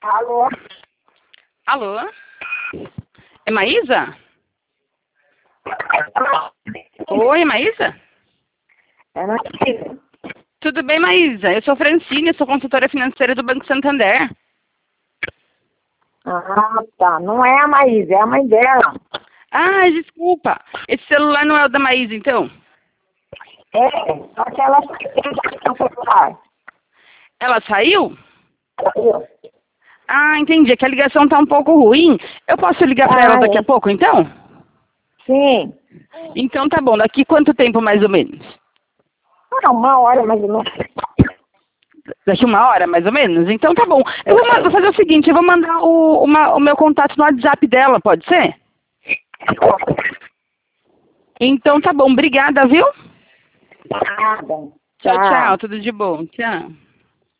Alô? Alô? É Maísa? Oi, Maísa? É Maísa. Tudo bem, Maísa? Eu sou Francine, sou consultora financeira do Banco Santander. Ah, tá. Não é a Maísa, é a mãe dela. Ah, desculpa. Esse celular não é o da Maísa, então? É, só que ela tem o celular. Ela saiu? Saiu. Ah, entendi. É que a ligação tá um pouco ruim. Eu posso ligar para ela daqui a pouco, então? Sim. Então tá bom. Daqui quanto tempo, mais ou menos? Ah, 1 hora mais ou menos. Daqui 1 hora, mais ou menos? Então tá bom. Vou fazer o seguinte, eu vou mandar o meu contato no WhatsApp dela, pode ser? Então tá bom. Obrigada, viu? Nada. Tchau, Tchau. tchau. Tudo de bom. Tchau.